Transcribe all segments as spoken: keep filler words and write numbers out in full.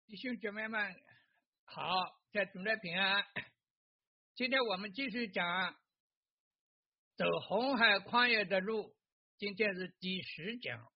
弟兄姐妹们好，在主内平安。今天我们继续讲走红海旷野的路，今天是第十讲。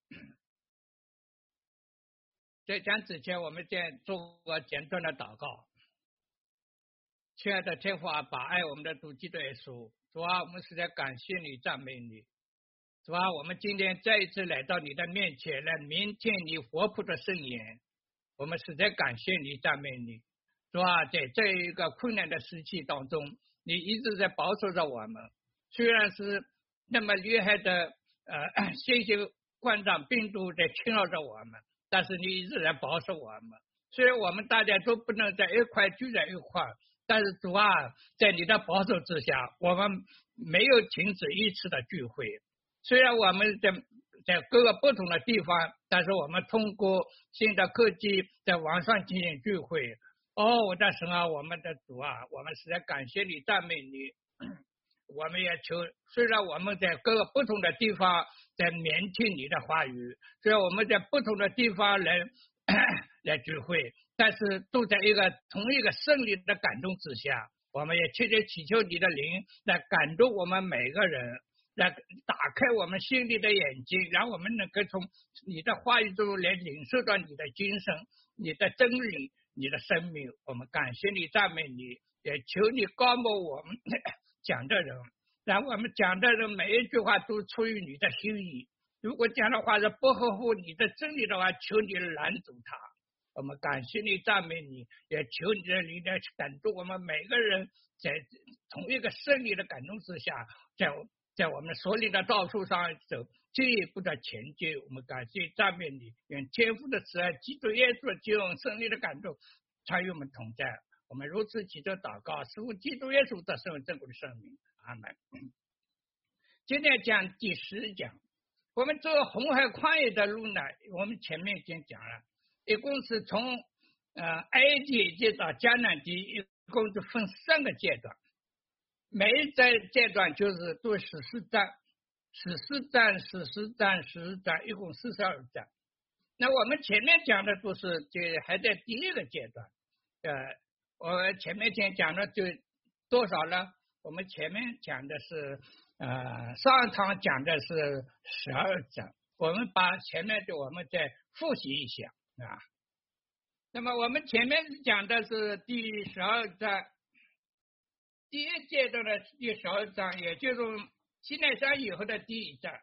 在讲之前，我们先做个简短的祷告。亲爱的天父啊，把爱我们的主基督耶稣，主啊，我们实在感谢你，赞美你。主啊，我们今天再一次来到你的面前，来聆听你活泼的圣言。我们实在感谢你，赞美你。主啊，在这一个困难的时期当中，你一直在保守着我们。虽然是那么厉害的呃新型冠状病毒在侵扰着我们，但是你一直在保守我们。虽然我们大家都不能在一块聚在一块，但是主啊，在你的保守之下，我们没有停止一次的聚会。虽然我们在在各个不同的地方，但是我们通过新的科技在网上进行聚会。哦，我的神啊，我们的主啊，我们实在感谢你，赞美你。我们也求，虽然我们在各个不同的地方在聆听你的话语，虽然我们在不同的地方来来聚会，但是都在一个同一个圣灵的感动之下。我们也切切祈求你的灵来感动我们每个人，来打开我们心里的眼睛，让我们能够从你的话语中来领受到你的精神、你的真理、你的生命。我们感谢你，赞美你，也求你高摩我们讲的人，让我们讲的人每一句话都出于你的心意。如果讲的话是不合乎你的真理的话，求你拦阻他。我们感谢你，赞美你，也求你的灵来感动我们每个人，在同一个胜利的感动之下，在在我们所领的道路上走，进一步的前进。我们感谢赞美你，愿天父的慈爱、基督耶稣的救恩、胜利的感动常与我们同在。我们如此祈求祷告，使我基督耶稣的圣正果的圣名，阿门。今天讲第十讲，我们走红海旷野的路呢，我们前面已经讲了，一共是从呃埃及接到迦南地，一共是分三个阶段。每一个阶段就是读十四章，十四章、十四章、十四章，一共四十二章。那我们前面讲的都是这还在第一个阶段，呃，我前面先讲的就多少呢？我们前面讲的是呃上堂讲的是十二章，我们把前面的我们再复习一下啊。那么我们前面讲的是第十二章。第一阶段的第十二章，也就是西奈山以后的第一章。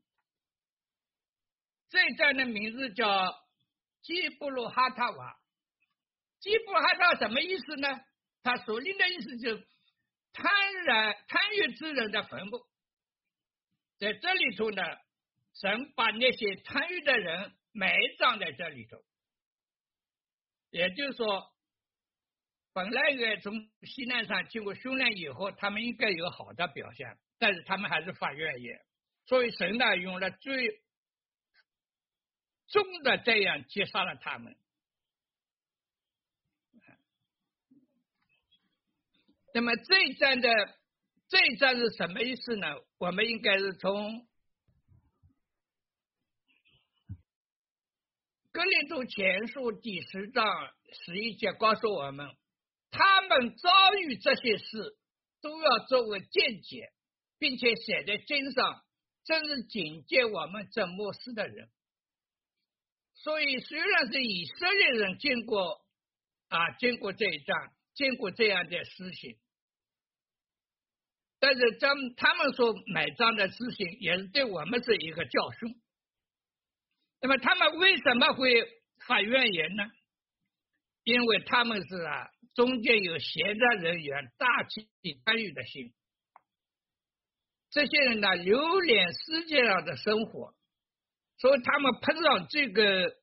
这一章的名字叫基布鲁哈塔瓦。基布鲁哈塔什么意思呢？它所令的意思就是贪婪贪欲之人的坟墓。在这里头呢，神把那些贪欲的人埋葬在这里头。也就是说，本来也从西南上经过训练以后，他们应该有好的表现，但是他们还是发怨言，所以神呢用了最重的这样击杀了他们。那么这一章的这一章是什么意思呢？我们应该是从哥林多前书第十章十一节告诉我们，他们遭遇这些事都要作为见解，并且写在经上，真是警戒我们这末世的人。所以虽然是以色列人经过啊经过这一章，经过这样的事情，但是他们他们所埋葬的事情也是对我们是一个教训。那么他们为什么会发怨言呢？因为他们是啊中间有闲杂人员大起参与的心，这些人呢留恋世界上的生活，所以他们碰上这个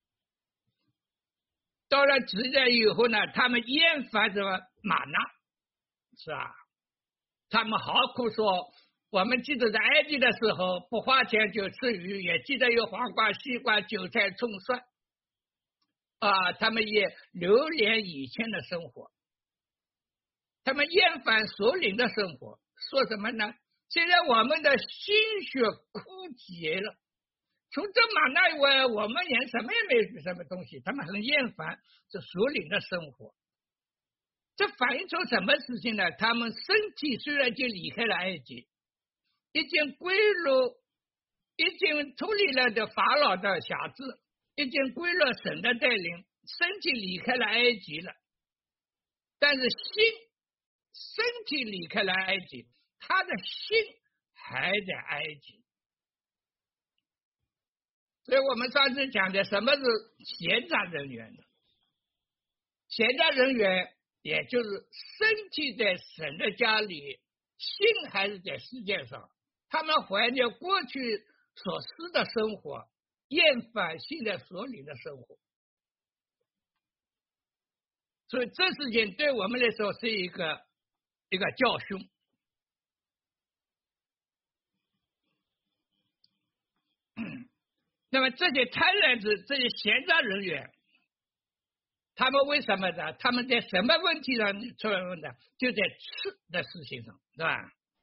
到了时代以后呢，他们厌烦什么玛纳，是吧？他们好苦说，我们记得在埃及的时候不花钱就吃鱼，也记得有黄瓜、西瓜、韭菜、葱蒜啊，他们也留恋以前的生活，他们厌烦属灵的生活，说什么呢？现在我们的心血枯竭了， 除这马那以外，我们连什么也没有什么东西，他们很厌烦这属灵的生活。这反映出什么事情呢？他们身体虽然就离开了埃及，已经归入，已经脱离了的法老的辖制，已经归了神的带领，身体离开了埃及了，但是心身体离开了埃及，他的心还在埃及。所以我们上次讲的什么是闲杂人员呢？闲杂人员也就是身体在神的家里，心还是在世界上，他们怀念过去所思的生活，厌烦现在所领的生活。所以这事情对我们来说是一个一个教训。那么这些贪婪者，这些闲杂人员，他们为什么呢？他们在什么问题上出来问题？就在吃的事情上，是吧？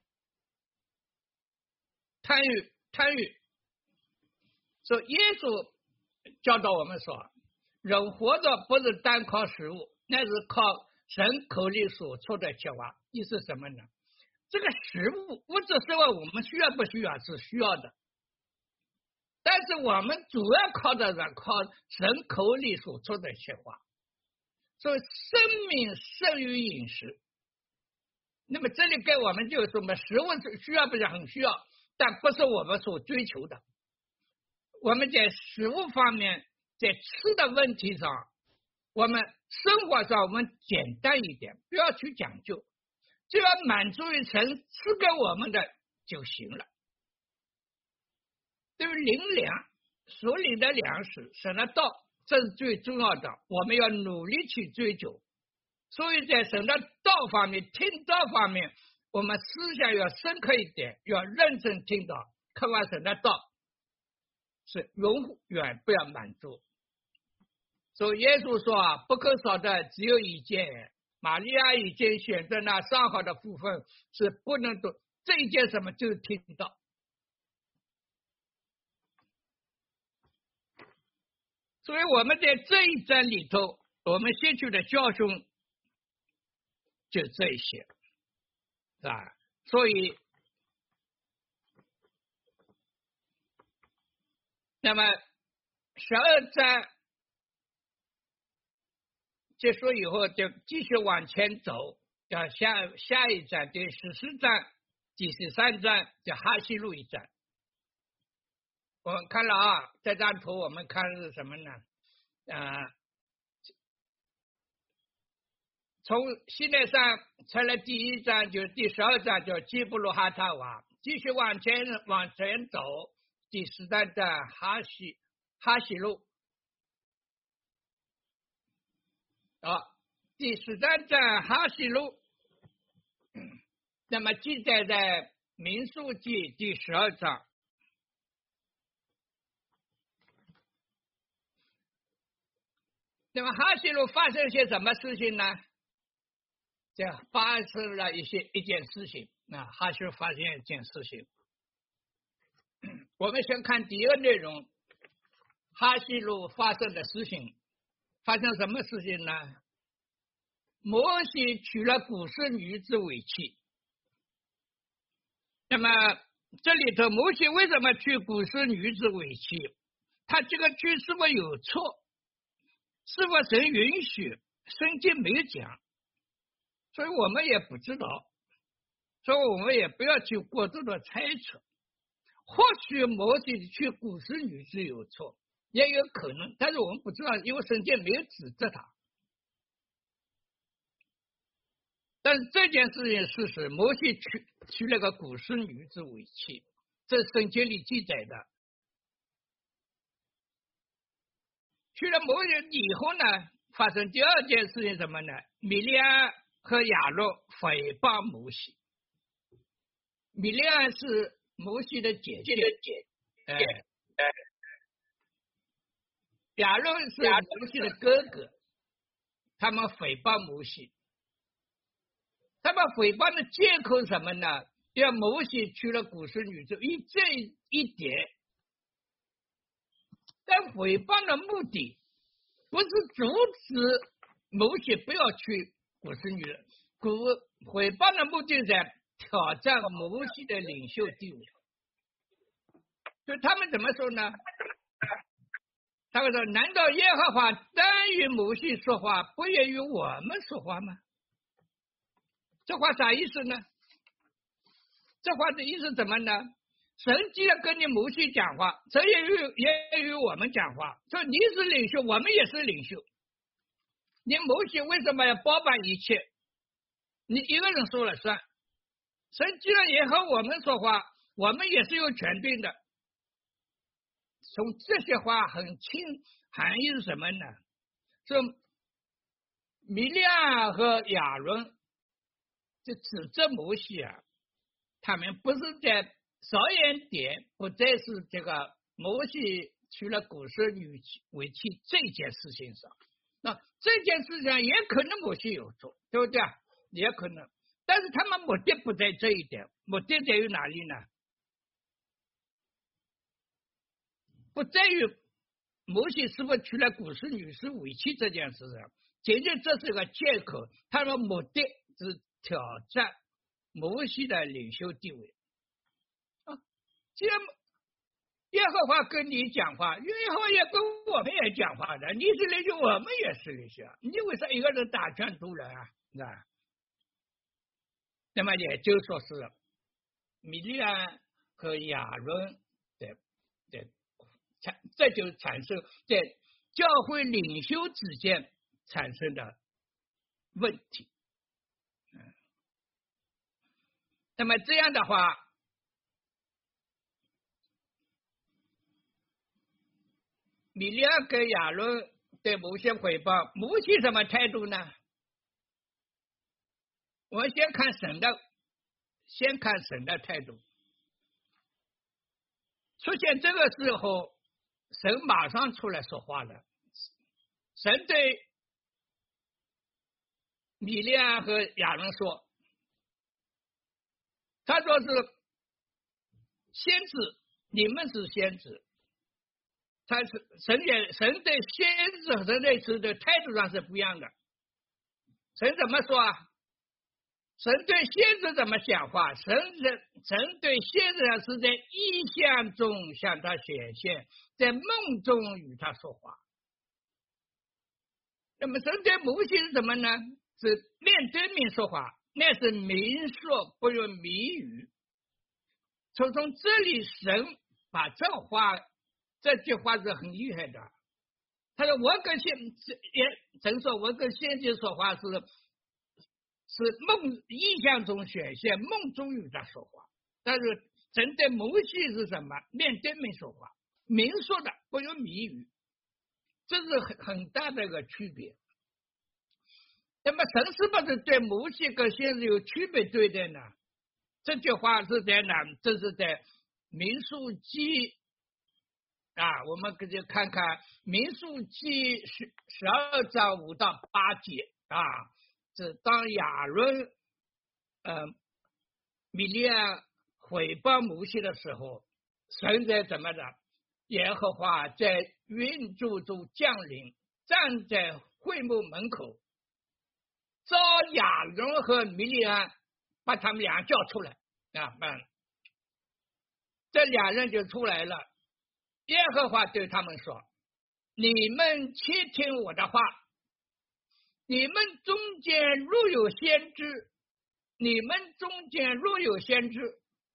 贪欲，贪欲。所以耶稣教导我们说，人活着不是单靠食物，那是靠神口里所出的气话。意思什么呢？这个食物物质生活我们需要不需要？是需要的。但是我们主要靠的是靠神口里所出的气话。所以生命胜于饮食。那么这里给我们就是说嘛，食物需要不是很需要，但不是我们所追求的。我们在食物方面，在吃的问题上，我们生活上我们简单一点，不要去讲究，只要满足于神赐给我们的就行了。对于灵粮，所领的粮食，神的道，这是最重要的，我们要努力去追求。所以在神的道方面，听道方面，我们思想要深刻一点，要认真听到，渴望神的道，是永远不要满足。所以耶稣说啊，不可少的只有一件，玛利亚已经选择那上好的部分，是不能多。这一件什么？就是听道。所以我们在这一章里头，我们吸取的教训就这一些，是吧？所以，那么十二章结束以后，就继续往前走，叫下下一章第十四章、第十三章叫哈西路一章。我们看了啊，这张图我们看的是什么呢？啊、呃，从西奈山出来第一章，就是第十二章叫基布鲁哈塔瓦，继续往前往前走，第十三章哈西哈西路，啊，第十三章哈西路，那么记载在民数记第十二章。那么哈西路发生些什么事情呢？这发生了一些一件事情啊，哈西路发生一件事情。我们先看第一个内容，哈西路发生的事情，发生什么事情呢？摩西娶了古时女子为妻。那么这里头，摩西为什么娶古时女子为妻？他这个娶是否有错？是否神允许？圣经没有讲，所以我们也不知道，所以我们也不要去过度的猜测。或许摩西娶古时女子有错，也有可能，但是我们不知道，因为圣经没有指责他。但是这件事情事实，摩西娶娶了个古时女子为妻，这是圣经里记载的。娶了摩西以后呢，发生第二件事情什么呢？米利安和亚伦诽谤摩西。米利安是摩西的姐姐，姐哎哎，亚伦是摩西的哥哥，他们诽谤摩西。他们诽谤的借口什么呢？要摩西娶了古时女子，以这一点但毁谤的目的不是阻止摩西不要去古实女人，古毁谤的目的在挑战摩西的领袖地位。就他们怎么说呢？他们说：“难道耶和华单与摩西说话，不也与我们说话吗？”这话啥意思呢？这话的意思怎么呢？神既然跟你摩西讲话，神也与也与我们讲话，说你是领袖，我们也是领袖。你摩西为什么要包办一切？你一个人说了算。神既然也和我们说话，我们也是有权柄的。从这些话很清，含义是什么呢？说米利亚和亚伦就指责摩西啊，他们不是在着眼点不再是这个摩西娶了古时女为妻这件事情上，那这件事情也可能摩西有做，对不对啊？也可能，但是他们目的不在这一点，目的在于哪里呢？不在于摩西是否娶了古时女士为妻这件事上，仅仅这是个借口，他们目的是挑战摩西的领袖地位。啊，既然耶和华跟你讲话，耶和华也跟我们也讲话的，你是领袖，我们也是领袖，你为啥一个人打全族人啊？啊，那么也就说是米利暗和亚伦的的。这就产生在教会领袖之间产生的问题。嗯，那么这样的话，米利暗跟亚伦对摩西诽谤，摩西什么态度呢？我们先看神的，先看神的态度。出现这个时候，神马上出来说话了。神对米利暗和亚伦说，他说是先知，你们是先知。他是神也神对先知和神对子的态度上是不一样的。神怎么说啊？神对先知怎么讲话？神神对先知是在意象中向他显现，在梦中与他说话。那么神对摩西是什么呢？是面对面说话，那是明说不用谜语。从从这里，神把这话，这句话是很厉害的。他说：“我跟先也神说，我跟先知说话是。”是梦意象中显现，梦中与他说话。但是神对摩西是什么？面对面说话，明说的，不用谜语，这是很很大的一个区别。那么神是不是对摩西跟先知有区别对待呢？这句话是在哪？这是在民数记啊，我们可以看看民数记十十二章五到八节啊。是当亚伦呃米利暗毁谤摩西的时候，神在怎么的？耶和华在云柱中降临，站在会幕门口，召亚伦和米利暗，把他们俩叫出来啊！嗯，这两人就出来了。耶和华对他们说：“你们切听我的话。你们中间若有先知，你们中间若有先知，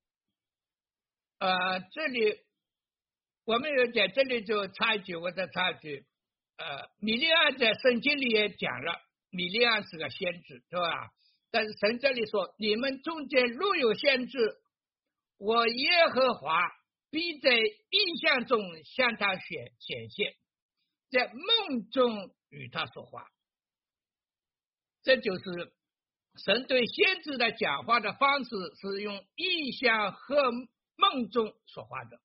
呃，这里我们有在这里就插一句，我再插一句，呃，米利暗在圣经里也讲了，米利暗是个先知，是吧？但是神这里说，你们中间若有先知，我耶和华必在异象中向他显显现，在梦中与他说话。这就是神对先知的讲话的方式，是用意象和梦中说话的。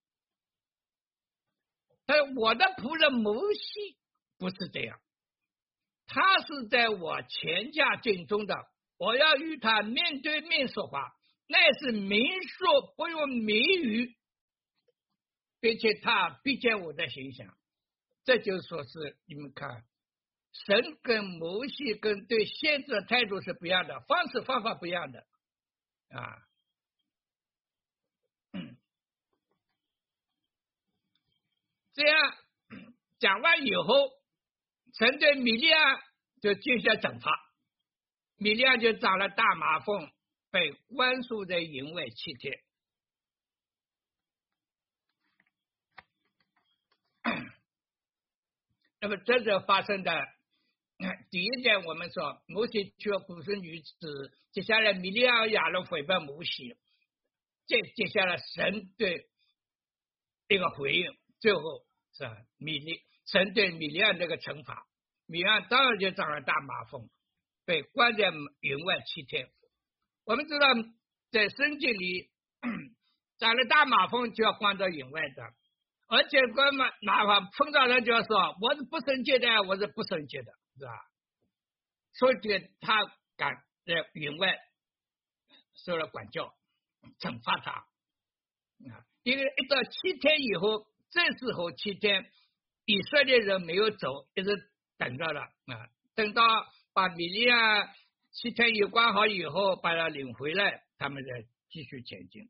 但我的仆人摩西不是这样，他是在我前驾境中的，我要与他面对面说话，那是明说不用谜语，并且他必见我的形象。 这就说是你们看，神跟摩西跟对先知的态度是不一样的，方式方法不一样的啊。这样讲完以后，神对米利亚就进行惩罚，米利亚就长了大麻风，被关束在营外七天。那么这是发生的第一点，我们说摩西娶了古时女子，接下来米利亚亚伦诽谤摩西，这接下来神对一个回应，最后是米利神对米利亚这个惩罚，米利亚当然就长了大麻风，被关在营外七天。我们知道在圣经里长了大麻风就要关到营外的，而且关嘛麻烦碰到人就要说我是不圣洁的，我是不圣洁的，是吧？所以这个他赶在营外受了管教，惩罚他啊。因为一到七天以后，这时候七天以色列人没有走，一直等着了啊，等到把米利亚七天一关好以后，把他领回来，他们再继续前进。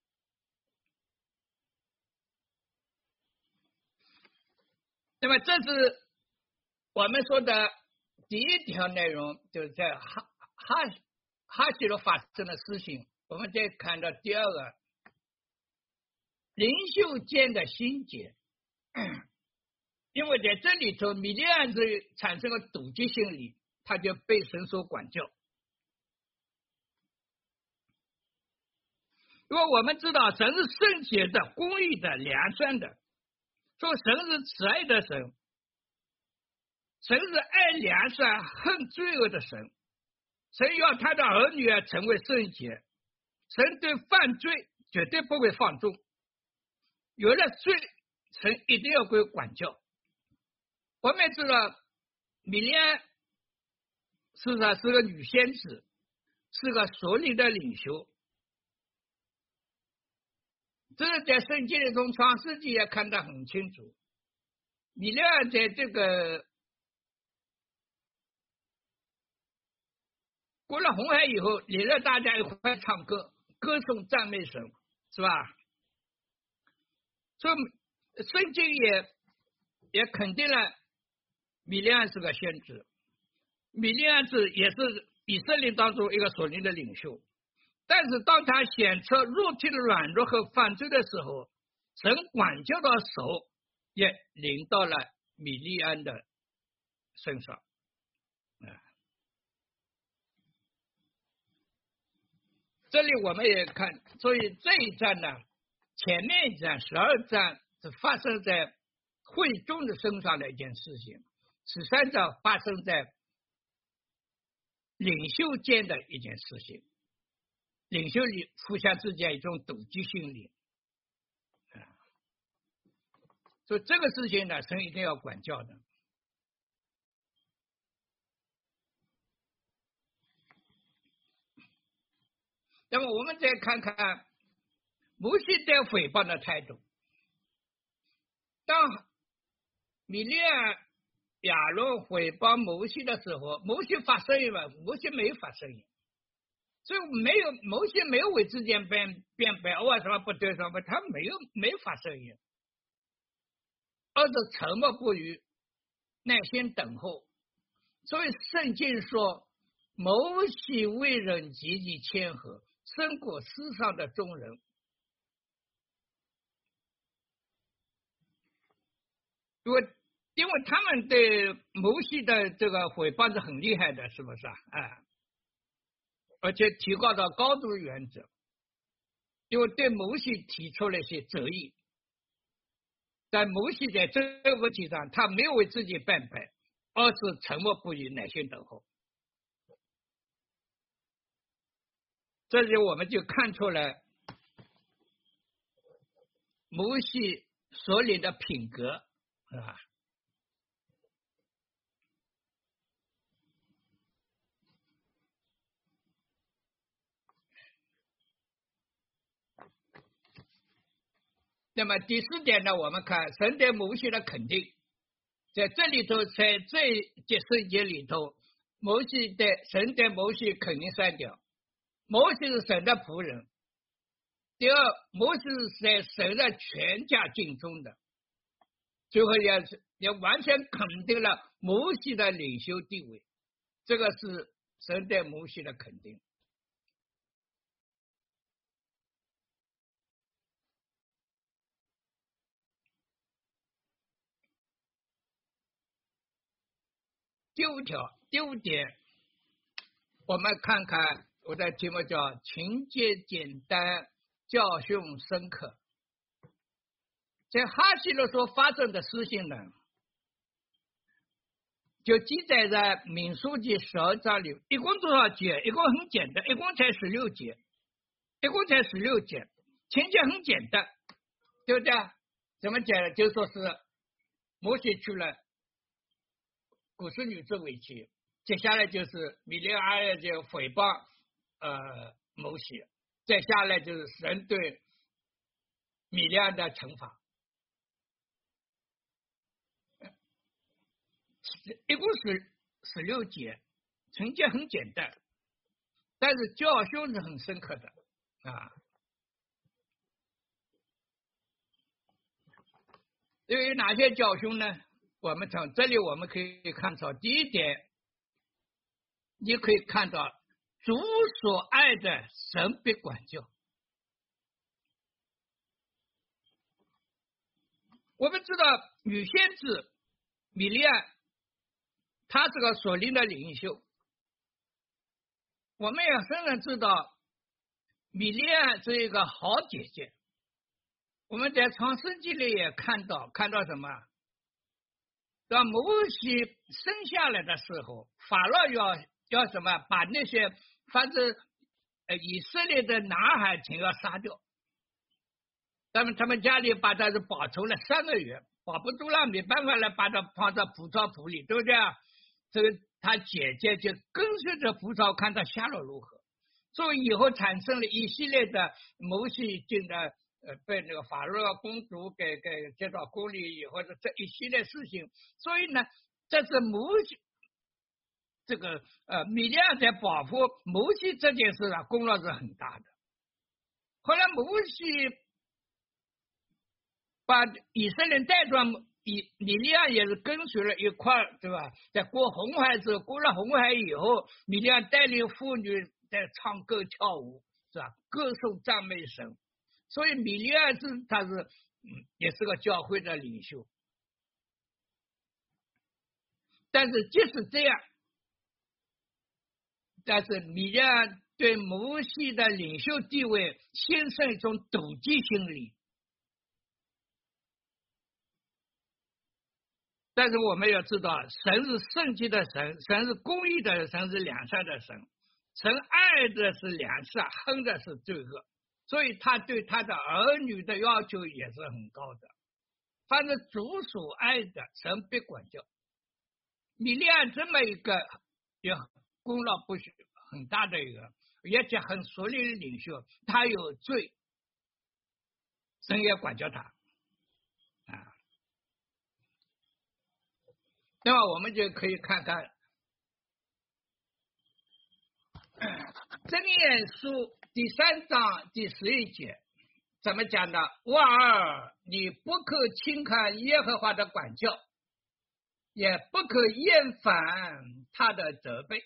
那么这是我们说的第一条内容，就是在哈哈哈西罗发生的事情。我们再看到第二个，领袖间的心结。因为在这里头，米利暗是产生了妒忌心理，他就被神所管教。因为我们知道神是圣洁的、公义的、良善的，说神是慈爱的神，神是爱良善、恨罪恶的神。神要他的儿女啊成为圣洁，神对犯罪绝对不会放纵，有了罪，神一定要归管教。我们也知道米利暗事实上是个女先知，是个属灵的领袖，这是在圣经里从创世纪也看得很清楚。米利暗在这个过了红海以后，领着大家一块唱歌，歌颂赞美神，是吧？所以圣经也也肯定了米利暗是个先知，米利暗是也是以色列当中一个属灵的领袖。但是当他显出肉体的软弱和犯罪的时候，神管教的手也临到了米利暗的身上。这里我们也看，所以这一战呢，前面一战十二战是发生在会众的身上的一件事情，十三战发生在领袖间的一件事情，领袖里互相之间一种妒忌心理，所以这个事情呢，神一定要管教的。那么我们再看看摩西对诽谤的态度。当米利暗、亚伦诽谤摩西的时候，摩西发声音了，摩西没有发声音，所以没有摩西没有为自己辩辩白，哦什么不对什么，他没有没有发声音，而是沉默不语，耐心等候。所以圣经说，摩西为人极其谦和，胜过世上的众人。因为因为他们对摩西的这个诽谤是很厉害的，是不是啊？啊，而且提高到高度原则，因为对摩西提出了一些责议，但摩西在这个问题上，他没有为自己辩白，而是沉默不语，耐心等候。这里我们就看出来摩西所领的品格啊。那么第四点呢，我们看神对摩西的肯定。 在这里头，在这节圣节里头，摩西的神对摩西肯定删掉。摩西是神的仆人。第二，摩西是在神的全家敬重的。最后也是也完全肯定了摩西的领袖地位，这个是神对摩西的肯定。第五条，第五点，我们看看我的题目叫情节简单，教训深刻。在哈西罗所发生的事情呢，就记载在民数记十二章里，一共多少节？一共很简单，一共才十六节，一共才十六节，情节很简单，对不对？怎么讲呢？就说是摩西娶了古实女子为妻，接下来就是米利亚就诽谤呃摩西，再下来就是神对米利亚的惩罚。一共是十六节，情节很简单，但是教训是很深刻的啊。对于哪些教训呢？我们从这里我们可以看到，第一点，你可以看到主所爱的神必管教。我们知道女先知米利亚，她是个属灵的领袖。我们也深深知道米利亚是一个好姐姐。我们在创世纪里也看到，看到什么？当摩西生下来的时候，法老要要什么？把那些反正呃以色列的男孩全要杀掉。他们他们家里把他是保存了三个月，保不住了，没办法了，把他放到葡萄埔里，对不对？这个他姐姐就跟随着葡萄，看他下落如何。所以以后产生了一系列的摩西进的呃被那个法老公主给给接到宫里以后的这一系列事情。所以呢，这是摩西这个呃米利亚在保护摩西这件事啊，功劳是很大的。后来摩西把以色列带转，以米利亚也是跟随了一块儿，对吧？在过红海之后，过了红海以后，米利亚带领妇女在唱歌跳舞，是吧？歌颂赞美神。所以米利亚是他是嗯也是个教会的领袖。但是即使这样，但是米利亚对摩西的领袖地位心生一种妒忌心理。但是我们要知道，神是圣洁的神，神是公义的神，是良善的神。神爱的是良善，恨的是罪恶，所以他对他的儿女的要求也是很高的。凡是主所爱的，神必管教。米利亚这么一个也功劳不许很大的一个，而且很熟练的领袖，他有罪，神也管教他啊。那么我们就可以看看箴言书第三章第十一节怎么讲的？娃儿，你不可轻看耶和华的管教，也不可厌烦他的责备。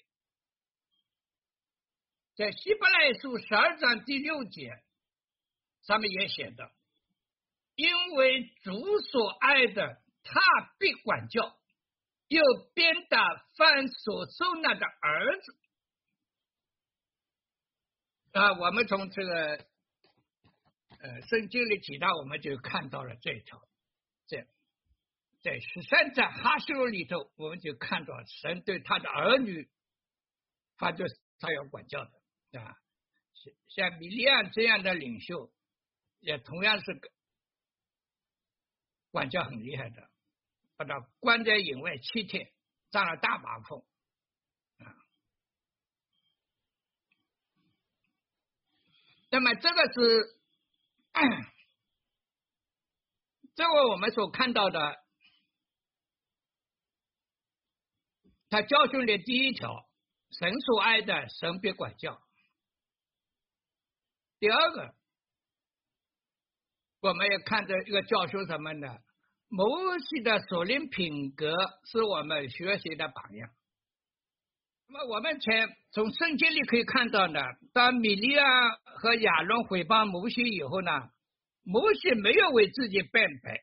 在希伯来书十二章第六节上面也写的，因为主所爱的，他必管教，又鞭打凡所受纳的儿子。啊，我们从这个呃圣经里提到，我们就看到了这一条。在在十三章哈西罗里头，我们就看到神对他的儿女，他就是他要管教的啊。像米利亚这样的领袖，也同样是管教很厉害的，把他关在营外七天，长了大麻风啊。那么这个是，这个我们所看到的他教训的第一条，神所爱的，神必管教。第二个，我们也看着一个教训什么呢？摩西的属灵品格是我们学习的榜样。那么我们前从圣经里可以看到呢，当米利亚和亚伦毁谤摩西以后呢，摩西没有为自己辩白，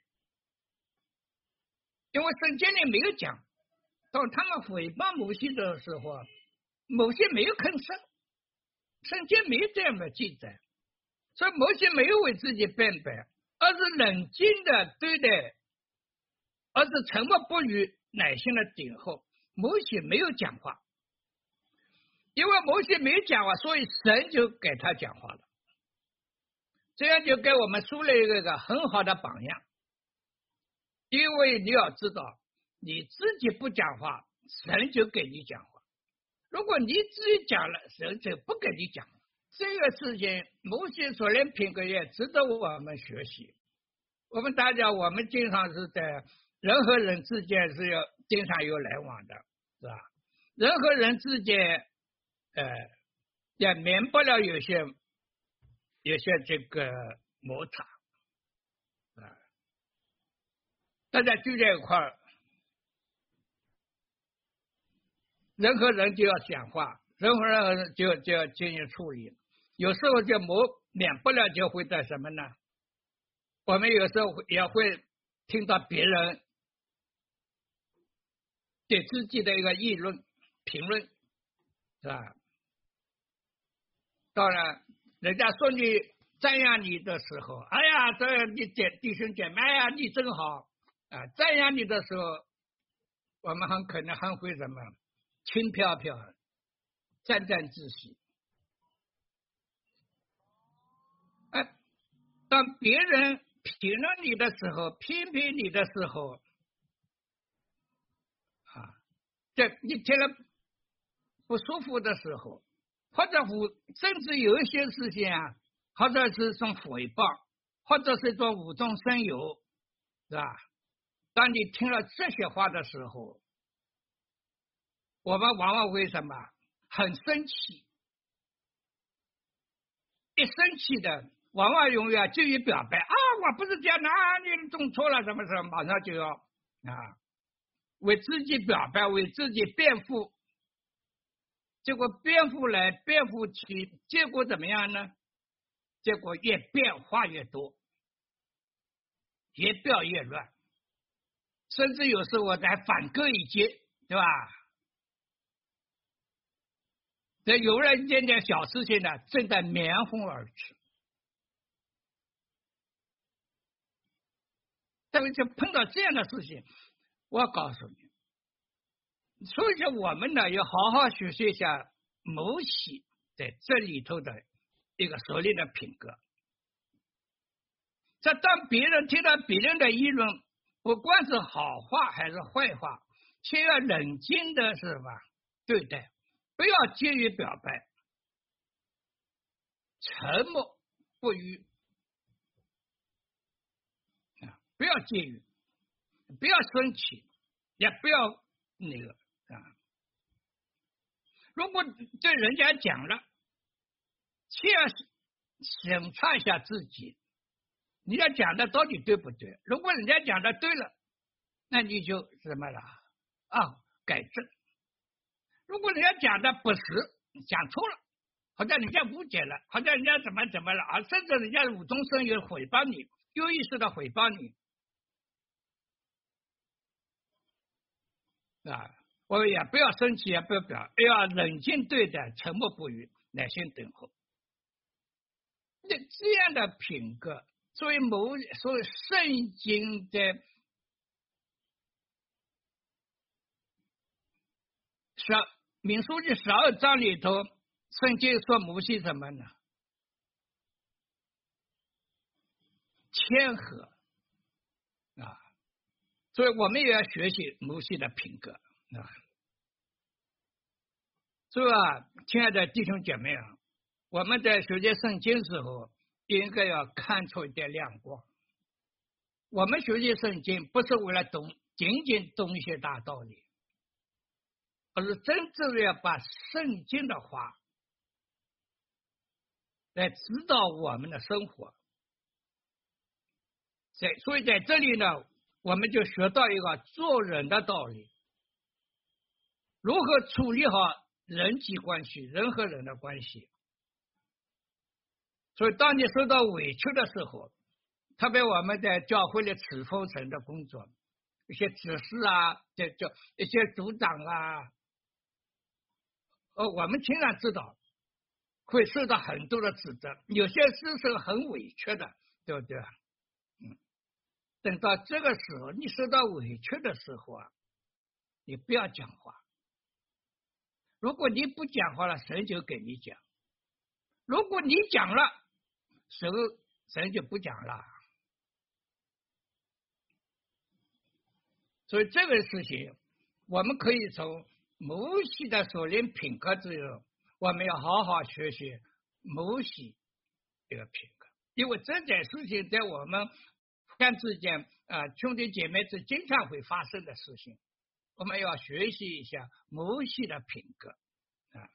因为圣经里没有讲，当他们毁谤摩西的时候，摩西没有吭声，圣经没有这样的记载，所以摩西没有为自己辩白，而是冷静的对待，而是沉默不语，耐心的等候。摩西没有讲话，因为摩西没有讲话，所以神就给他讲话了，这样就给我们树立一个很好的榜样。因为你要知道，你自己不讲话，神就给你讲话；如果你自己讲了，神就不给你讲了。这个事情，摩西所领品格也值得我们学习。我们大家，我们经常是在人和人之间是要经常有来往的，是吧？人和人之间，呃，也免不了有些有些这个摩擦啊。大家聚在一块儿，人和人就要讲话，人和人就就要进行处理。有时候就磨免不了就会在什么呢？我们有时候也会听到别人对自己的一个议论、评论，是吧？当然，人家说你赞扬你的时候，哎呀，这你姐弟兄姐妹呀，你真好啊！赞扬你的时候，我们很可能还会什么轻飘飘、沾沾自喜。哎，当别人评论你的时候，批评你的时候，啊，这你听了不舒服的时候，或者无甚至有一些事情啊，或者是一种诽谤，或者是一种无中生有，是吧？当你听了这些话的时候，我们往往会什么很生气，一生气的往往永远急于表白啊，我不是这样的啊，你弄错了什么什么，马上就要啊为自己表白，为自己辩护，结果辩护来辩护去，结果怎么样呢？结果越变化越多，越辩越乱，甚至有时候我还反戈一击，对吧？这有人件件小事情呢，正在面红耳赤。但是就碰到这样的事情，我告诉你，所以说我们呢要好好学习一下摩西在这里头的一个所谓的品格。这当别人听到别人的议论，不管是好话还是坏话，先要冷静的是吧对待，不要急于表白，沉默不语啊，不要介意，不要生气，也不要那个啊。如果对人家讲了，先要审查一下自己，你要讲的到底对不对？如果人家讲的对了，那你就什么了啊？改正。如果人家讲的不是，讲错了，好像人家误解了，好像人家怎么怎么了啊，甚至人家无中生有诽谤你，有意识的诽谤你啊，我也不要生气，也不要表，要冷静对待，沉默不语，耐心等候。那这样的品格，作为某所谓圣经的十民数记十二章里头，圣经说摩西什么呢？谦和啊，所以我们也要学习摩西的品格啊。所以啊，亲爱的弟兄姐妹啊，我们在学习圣经时候，应该要看出一点亮光。我们学习圣经不是为了懂，仅仅懂一些大道理， 而是真正要把圣经的话来指导我们的生活。在所以在这里呢，我们就学到一个做人的道理，如何处理好人际关系，人和人的关系。所以当你受到委屈的时候，特别我们在教会里侍奉神的工作，一些指示啊，这就一些组长啊，呃，我们经常知道会受到很多的指责，有些事是很委屈的，对不对？嗯，等到这个时候，你受到委屈的时候啊，你不要讲话。如果你不讲话了，神就给你讲；如果你讲了，神神就不讲了。所以这个事情，我们可以从摩西的属灵品格之中，我们要好好学习摩西这个品格，因为这件事情在我们互相之间啊、呃、兄弟姐妹是经常会发生的事情，我们要学习一下摩西的品格啊。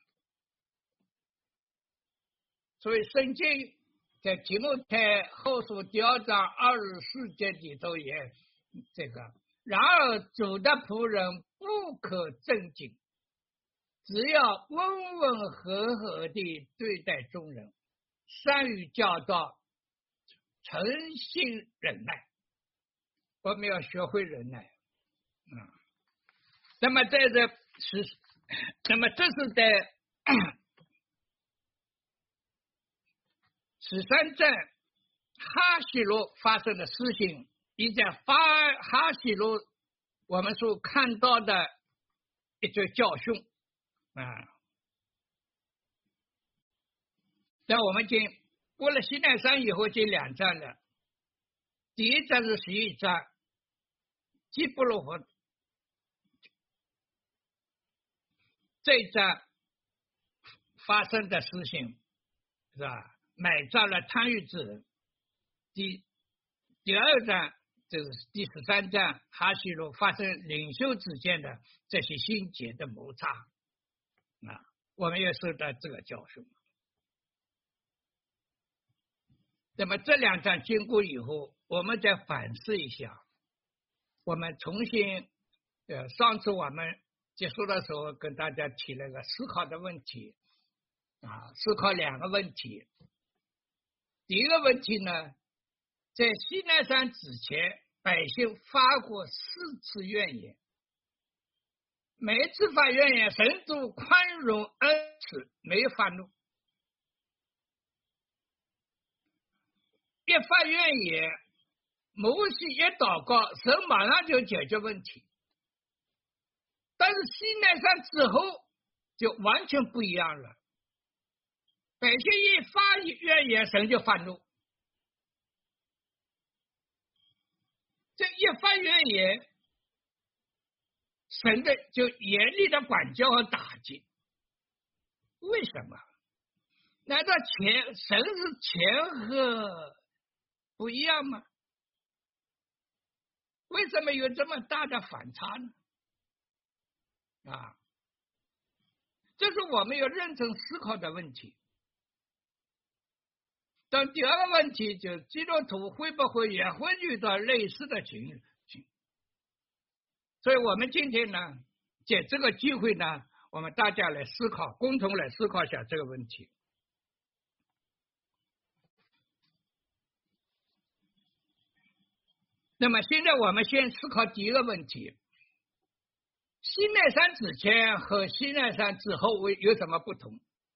所以圣经在提摩太后书第二章二十四节里头也这个，然而主的仆人不可正经，只要温温和和地对待众人，善于教导，诚心忍耐。我们要学会忍耐。嗯，那么在这是，那么这是在十三站哈西罗发生的事情，也在发哈西罗我们所看到的一则教训啊。那我们今过了西奈山以后，这两站了。第一站是十一站，基布罗河这一站发生的事情是吧？买炸了贪欲之人。第第二站就是第十三站哈西罗发生领袖之间的这些心结的摩擦啊，我们也受到这个教训。那么这两站经过以后，我们再反思一下，我们重新呃，上次我们结束的时候跟大家提了个思考的问题啊，思考两个问题。第一个问题呢，在西奈山之前，百姓发过四次怨言，每一次发怨言，神都宽容恩慈，没有发怒。一发怨言，摩西一祷告，神马上就解决问题。但是西奈山之后就完全不一样了，百姓一发怨言，神就发怒。这一发怨言，神的就严厉的管教和打击。为什么？难道前神是前后不一样吗？为什么有这么大的反差呢？啊，这是我们要认真思考的问题。但第二个问题就是基督徒会不会也会遇到类似的情形？所以我们今天呢，借这个机会呢，我们大家来思考，共同来思考一下这个问题。那么现在我们先思考第一个问题：西奈山之前和西奈山之后有什么不同？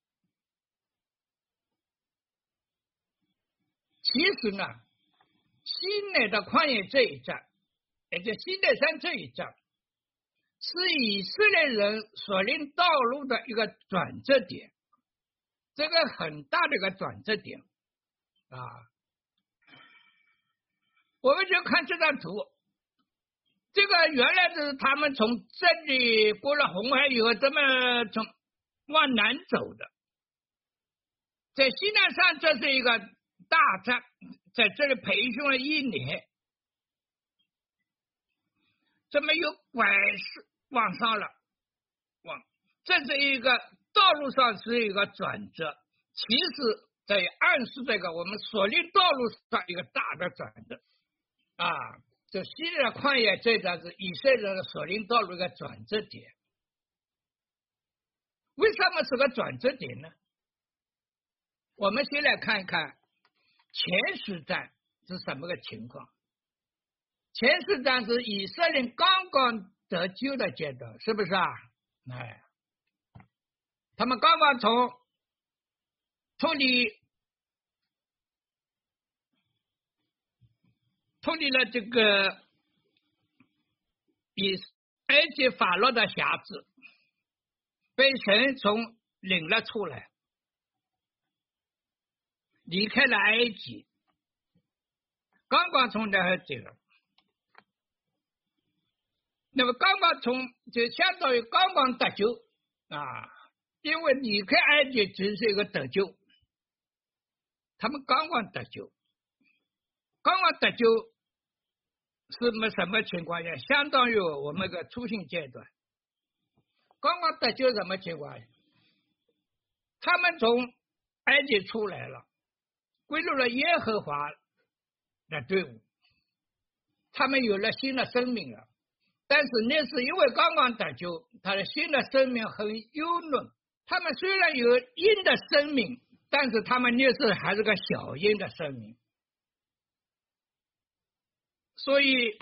其实呢，西奈的旷野这一战，也就西奈山这一战，是以色列人所领道路的一个转折点，这个很大的一个转折点啊。我们就看这张图，这个原来是他们从这里过了红海以后，这么从往南走的。在西奈山，这是一个大战，在这里培训了一年，这么又拐是往上了， 望，这是一个道路上是一个转折，其实在暗示这个我们所领道路上一个大的转折啊。就西奈旷野这段是以色列人所领道路一个转折点。为什么是个转折点呢？我们先来看一看前十章是什么个情况。前十章是以色列刚刚得救的阶段，是不是啊？哎，他们刚刚从脱离脱离了这个以埃及法老的辖制，被神从领了出来，离开了埃及，刚刚从那儿走了。那么刚刚从就相当于刚刚得救啊，因为离开埃及只是一个得救，他们刚刚得救，刚刚得救是么什么情况下？相当于我们个初信阶段，刚刚得救什么情况？他们从埃及出来了，归入了耶和华的队伍，他们有了新的生命了。但是那是因为刚刚得救，他的新的生命很幼嫩。他们虽然有鹰的生命，但是他们那是还是个小鹰的生命。所以，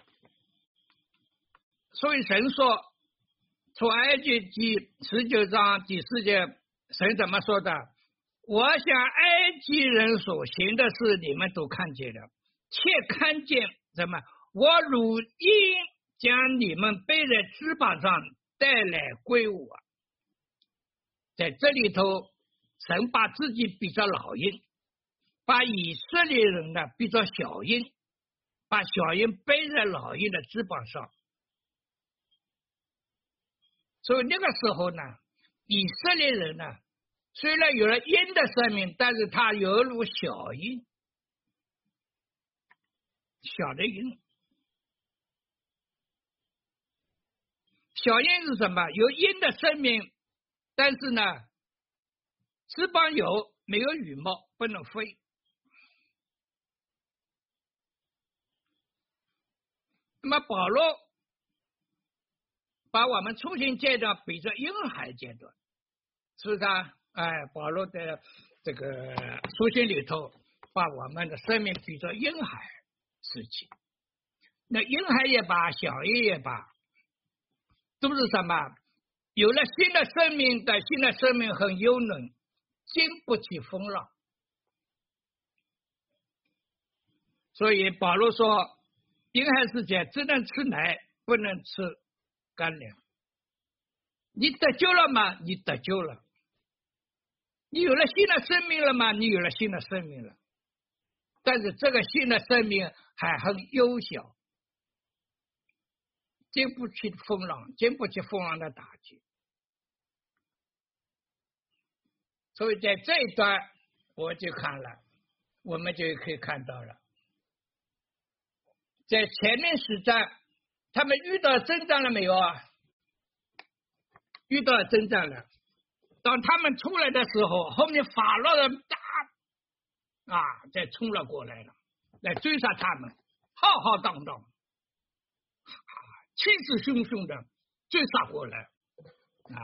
所以神说，出埃及记十九章第四节，神怎么说的？我向埃及人所行的事，你们都看见了，且看见什么？我如鹰将你们背在翅膀上带来归我。在这里头，神把自己比作老鹰，把以色列人呢比作小鹰，把小鹰背在老鹰的翅膀上。所以那个时候呢，以色列人呢，虽然有了鹰的生命，但是他犹如小鹰，小的鹰。小鹰是什么？有鹰的生命，但是呢，翅膀有，没有羽毛，不能飞。那么保罗把我们初心阶段比作婴孩阶段，是不是啊？哎，保罗的这个书信里头，把我们的生命比作婴孩时期。那婴孩也罢，小婴也罢，都是什么？有了新的生命，但新的生命很幼嫩，经不起风浪。所以保罗说，婴孩世界只能吃奶，不能吃干粮。你得救了吗？你得救了。你有了新的生命了吗？你有了新的生命了。但是这个新的生命还很幼小，经不起风浪，经不起风浪的打击。所以在这一段我就看了，我们就可以看到了，在前面十章他们遇到征战了没有啊？遇到了征战了。当他们出来的时候，后面法老人大啊再冲了过来了，来追杀他们，浩浩荡荡，气势汹汹的追杀过来啊！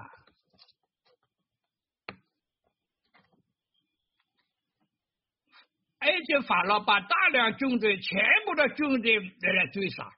埃及法老把大量军队，全部的军队来来追杀。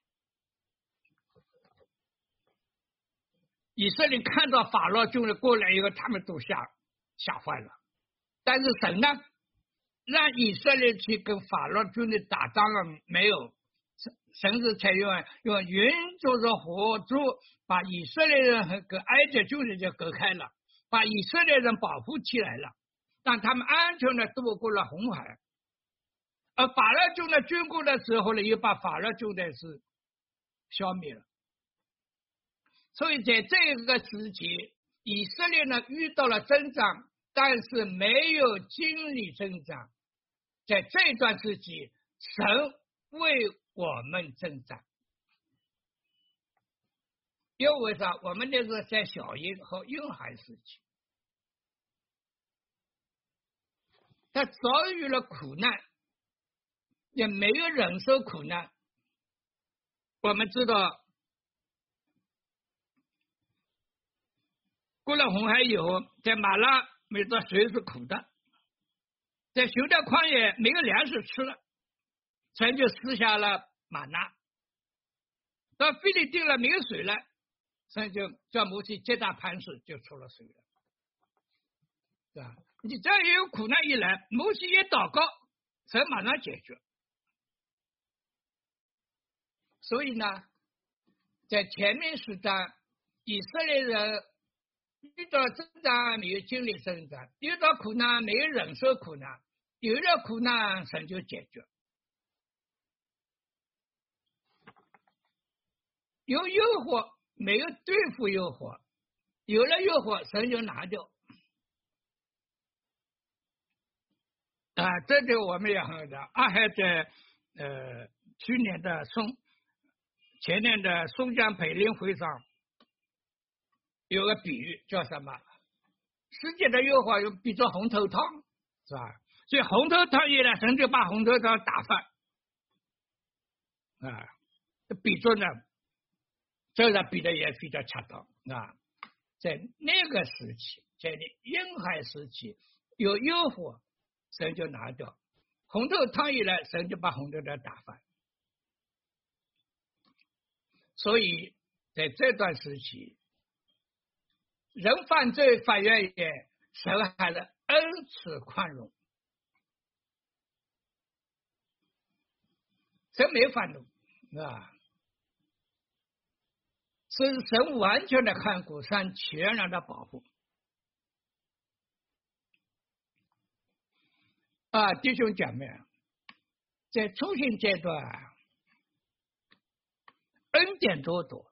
以色列看到法老军队过来以后，他们都吓吓坏了。但是神呢，让以色列去跟法老军队打仗了没有？神是采用用云柱着火柱，把以色列人和跟埃及军队就隔开了，把以色列人保护起来了，让他们安全的渡过了红海。而法老军队军过的时候呢，又把法老军队是消灭了。所以在这个时期，以色列呢遇到了征战，但是没有经历征战。在这段时期，神为我们征战。 因为啥？我们那是在小婴和婴孩时期，他遭遇了苦难，也没有忍受苦难。我们知道，过了红海以后，在马拉没到水是苦的，在修道旷野没有粮食吃了，神就施下了玛纳。到菲律宾了没有水了，神就叫摩西接大磐石，就出了水了，是吧？你这也有苦难一来，摩西一祷告，神马上解决。所以呢，在前面十章，以色列人遇到征战没有经历征战，遇到苦难没有忍受苦难，有了苦难神就解决。有诱惑没有对付诱惑，有了诱惑神就拿掉。啊，这就我们也很的。阿海在呃去年的松前年的松江培灵会上有个比喻叫什么？世界的诱惑又比作红头汤，是吧？所以红头汤一来，神就把红头汤打翻啊，比作呢。这个比的也比较恰当啊，在那个时期，在婴孩时期有诱惑，神就拿掉；红豆汤一来，神就把红豆汤打翻。所以在这段时期，人犯罪法院也神还了恩慈宽容，神没发怒啊。是神完全的看顾，神全然的保护啊，弟兄姐妹，在初信阶段，恩典多多，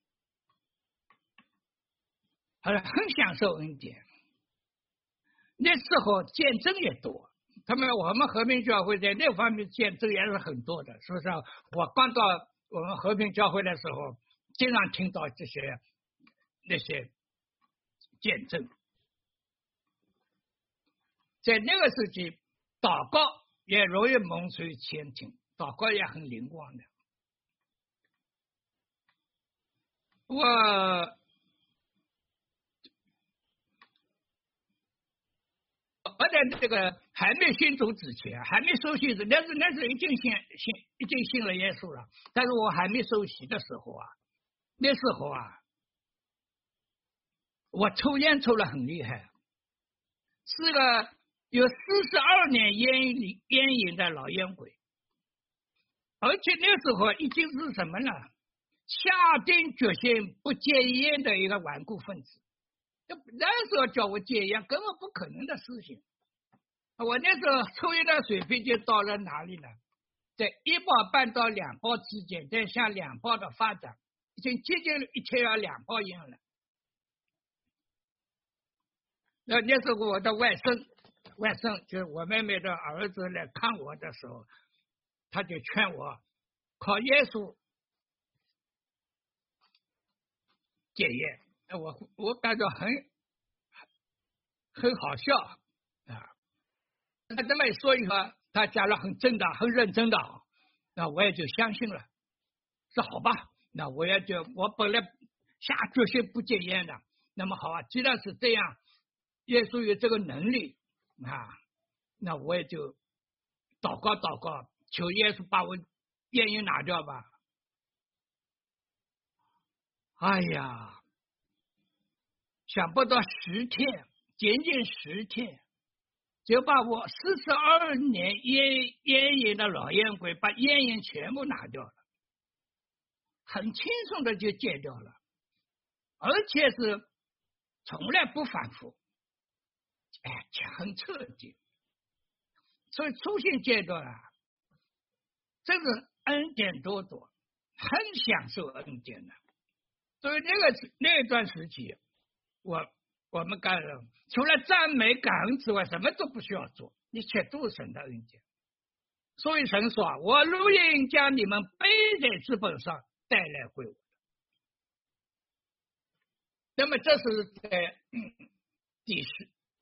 还很享受恩典。那时候见证也多，他们我们和平教会在那方面见证也是很多的，是不是？我刚到我们和平教会的时候，经常听到这些那些见证。在那个时期，祷告也容易蒙垂千听，祷告也很灵光的。我我在这个还没信主之前，还没受洗之，那是那是已经信信已经信了耶稣了，但是我还没受洗的时候啊，那时候啊，我抽烟抽得很厉害，是个有四十二年烟瘾烟瘾的老烟鬼，而且那时候已经是什么呢？下定决心不戒烟的一个顽固分子。那时候叫我戒烟，根本不可能的事情。我那时候抽烟的水平就到了哪里呢？在一包半到两包之间，在向两包的发展，已经接近一天要两包烟了。那那时候我的外甥，外甥就是我妹妹的儿子来看我的时候，他就劝我靠耶稣戒烟。我我感到很很好笑啊！他这么一说以后，他讲了很正的、很认真的，那我也就相信了。说好吧，那我也就我本来下决心不戒烟的，那么好啊，既然是这样，耶稣有这个能力啊，那我也就祷告祷告，求耶稣把我烟瘾拿掉吧。哎呀！想不到十天，仅仅十天，就把我四十二年烟烟瘾的老烟鬼，把烟瘾全部拿掉了，很轻松的就戒掉了，而且是从来不反复，哎，很彻底。所以初信阶段啊，这个恩典多多，很享受恩典的。所以那个那一段时期。我我们干人除了赞美感恩之外，什么都不需要做，一切都是神的恩典。所以神说：“我如应将你们背在资本上带来归我。” 那么这是在第十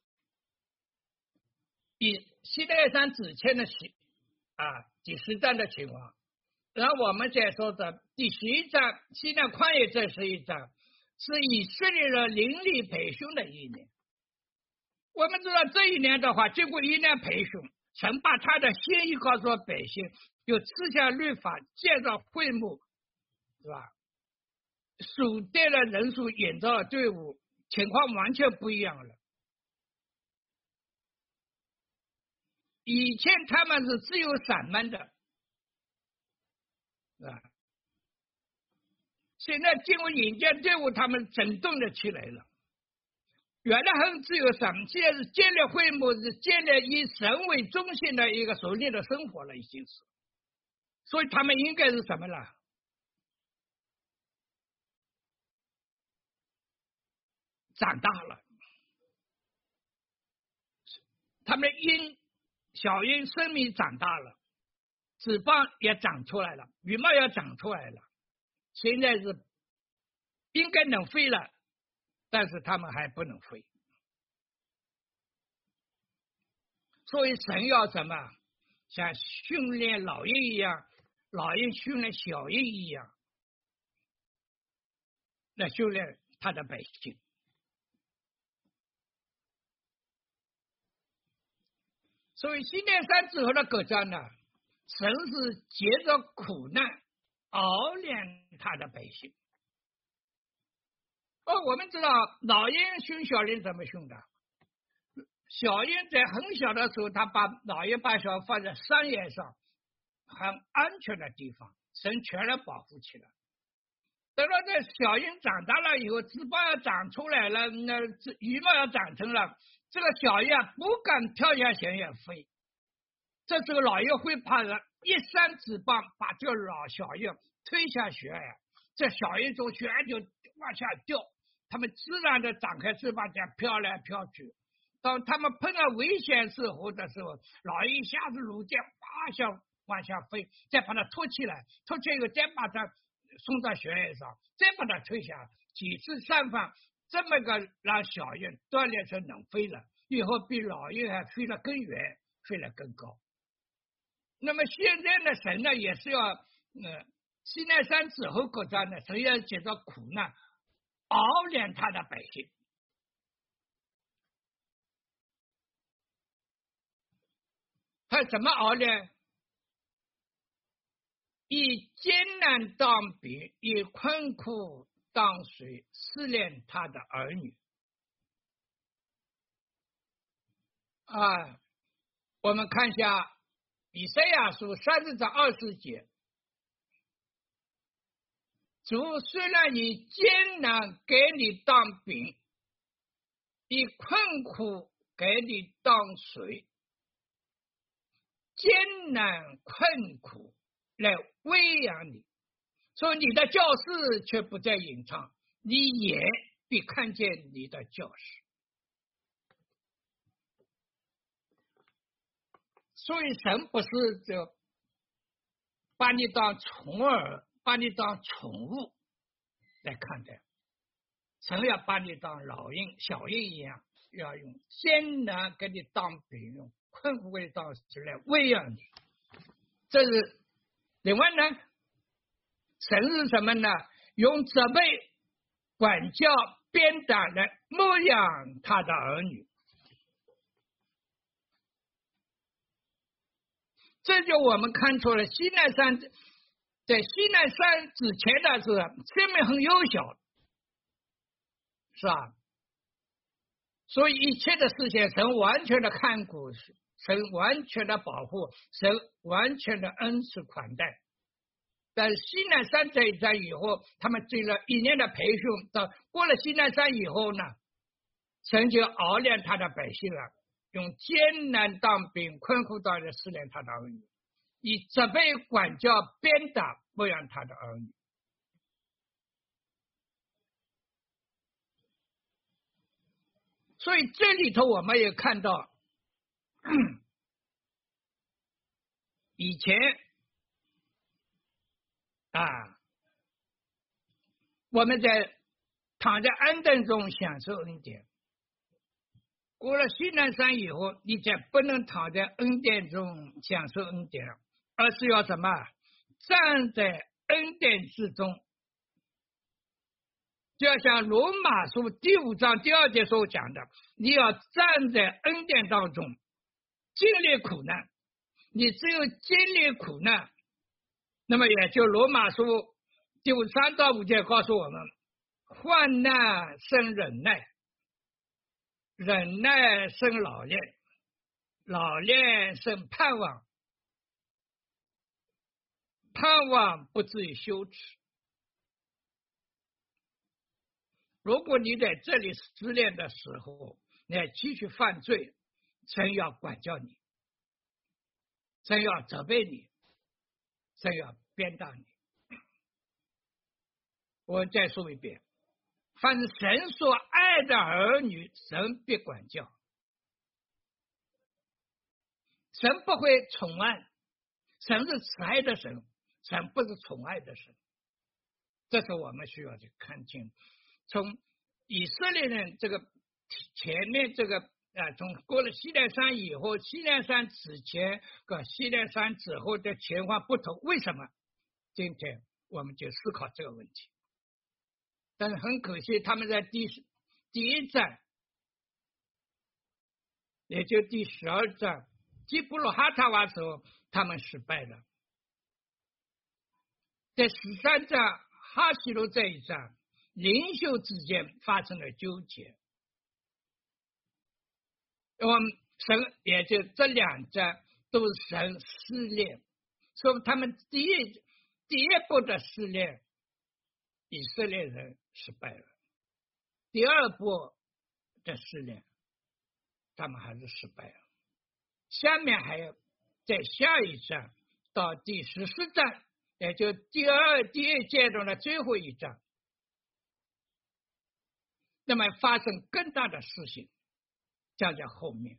以西奈山之前的情啊第十章的情况。然后我们再说的第十一章西奈旷野这十一章是以色列人灵力培训的一年。我们知道这一年的话，经过一年培训，神把他的心意告诉百姓，有赐下律法，建造会幕，是吧？数队的人数演造了队伍，情况完全不一样了。以前他们是只有散漫的，是吧？现在进入引荐队伍，他们整顿的起来了。原来很只有神，现在是建立会幕，是建立以神为中心的一个属灵的生活了，已经是。所以他们应该是什么呢？长大了，他们的鹰、小鹰生命长大了，脂肪也长出来了，羽毛也长出来了，现在是应该能飞了，但是他们还不能飞。所以神要什么？像训练老鹰一样，老鹰训练小鹰一样，来训练他的百姓。所以西奈山之后的各章呢，神是借着苦难熬炼他的百姓。哦，我们知道老鹰训小鹰怎么训的？小鹰在很小的时候，他把老鹰把小放在山岩上，很安全的地方，神全然保护起来。等到这小鹰长大了以后，翅膀要长出来了，那羽毛要长成了，这个小鹰不敢跳下悬崖飞。这时候老鹰会怕人一扇翅膀把这个老小鹰推下悬崖，这小鹰从悬崖就往下掉，他们自然的展开翅膀，这样飘来飘去。当他们碰到危险时候的时候，老鹰一下子如箭，啪下往下飞，再把它拖起来，拖起来以后再把它送到悬崖上，再把它推下，几次三番，这么个让小鹰锻炼成能飞了，以后比老鹰还飞得更远，飞得更高。那么现在呢，神呢也是要，呃，西奈山之后国家呢，神要借着苦难熬炼他的百姓。他怎么熬炼？以艰难当饼，以困苦当水，试炼他的儿女。啊，我们看一下以赛亚书三十章二十节，主虽然以艰难给你当饼，以困苦给你当水，艰难困苦来喂养你，所以你的教室却不再隐藏，你也必看见你的教室。所以神不是就把你当宠儿，把你当宠物来看待，神要把你当老鹰、小鹰一样，要用艰难给你当饼，用困苦给你当水来喂养你。这是另外呢，神是什么呢？用责备、管教、鞭打来牧养他的儿女。这就我们看出了西奈山，在西奈山之前的是生命很幼小，是吧？所以一切的事情，神完全的看顾，神完全的保护，神完全的恩赐款待。但是西奈山这一站以后，他们经了一年的培训，到过了西奈山以后呢，神就熬炼他的百姓了，用艰难当饼，困苦当人试炼他的儿女，以责备、管教、鞭打牧养他的儿女。所以这里头我们也看到，以前啊，我们在躺在安顿中享受恩典。过了西南山以后，你再不能躺在恩典中享受恩典了，而是要什么？站在恩典之中。就要像罗马书第五章第二节所讲的，你要站在恩典当中，经历苦难。你只有经历苦难，那么也就罗马书第五三到五节告诉我们，患难生忍耐，忍耐生老练，老练生盼望，盼望不至于羞耻。如果你在这里失恋的时候，你还继续犯罪，神要管教你，神要责备你，神要鞭打你。我再说一遍，凡是神所爱的儿女，神必管教。神不会宠爱，神是慈爱的神，神不是宠爱的神。这是我们需要去看清。从以色列人这个前面这个啊，从过了西奈山以后，西奈山之前和西奈山之后的情况不同，为什么？今天我们就思考这个问题。但是很可惜，他们在第第一站，也就第十二站基布鲁哈塔瓦时候，他们失败了。在十三站哈西罗这一站，领袖之间发生了纠结。我们神也就这两站都是神试炼，所以他们第一第一步的试炼，以色列人失败了；第二步的试炼，他们还是失败了。下面还有在下一站到第十四站，也就第二第二阶段的最后一站，那么发生更大的事情，将在后面。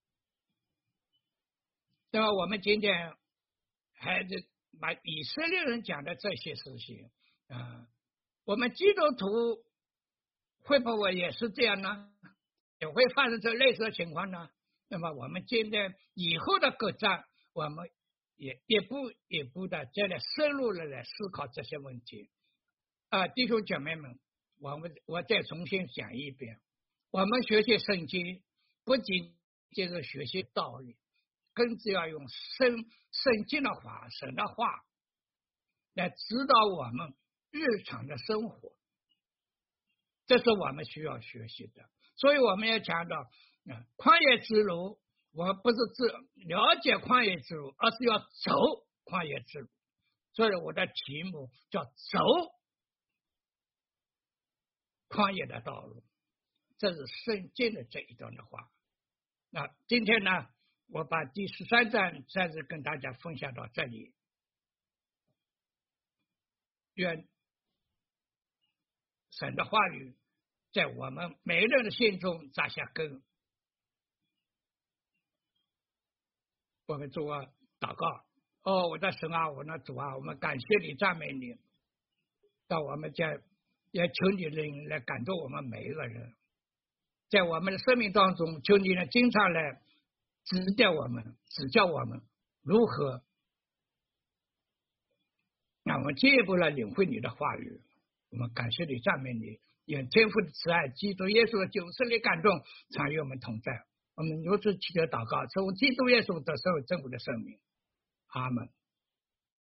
那么我们今天还是把以色列人讲的这些事情啊、呃，我们基督徒会不会也是这样呢？也会发生这类似的情况呢？那么我们今天以后的各站，我们也一步一步的再来深入的来思考这些问题啊、呃，弟兄姐妹们，我们我再重新讲一遍，我们学习圣经不仅仅是学习道理，更是要用圣圣经的话、神的话来指导我们日常的生活，这是我们需要学习的。所以我们要讲到啊，旷野之路，我们不是只了解旷野之路，而是要走旷野之路。所以我的题目叫走旷野的道路，这是圣经的这一段的话。那今天呢，我把第十三章暂时跟大家分享到这里。愿神的话语在我们每个人的心中扎下根。我们做祷告，哦，我的神啊，我的主啊，我们感谢你，赞美你。到我们家也求你能来感动我们每一个人，在我们的生命当中，求你呢经常来指点我们，指教我们如何让我们进一步来领会你的话语。我们感谢你，赞美你，愿天父的慈爱、基督耶稣的救赎的感动常与我们同在。我们如此祈求祷告，从基督耶稣得受正果的生命。阿门。